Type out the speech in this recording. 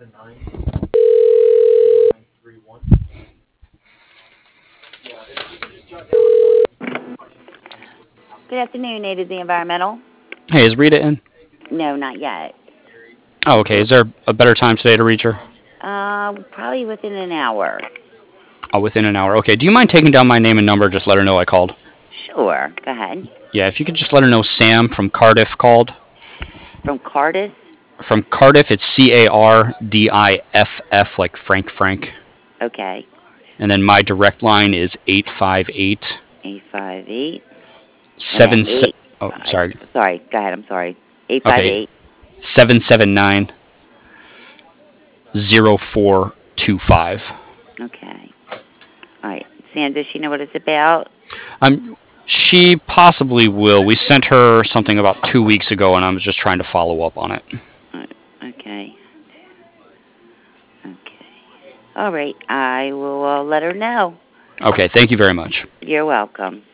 Good afternoon, A to Z Environmental. Hey, is Rita in? No, not yet. Oh, okay. Is there a better time today to reach her? Probably within an hour. Oh, within an hour. Okay. Do you mind taking down my name and number? Just let her know I called. Sure. Go ahead. Yeah, if you could just let her know Sam from Cardiff called. From Cardis. From Cardiff, it's Cardiff, like Frank. Okay. And then my direct line is 858 858. And then 7. Oh, 85. sorry. Sorry. Go ahead. I'm sorry. Okay. 858. 779 0425. Okay. All right. Sam, does she know what it's about? She possibly will. We sent her something about 2 weeks ago, and I was just trying to follow up on it. Okay. Okay. All right. I will let her know. Okay, thank you very much. You're welcome.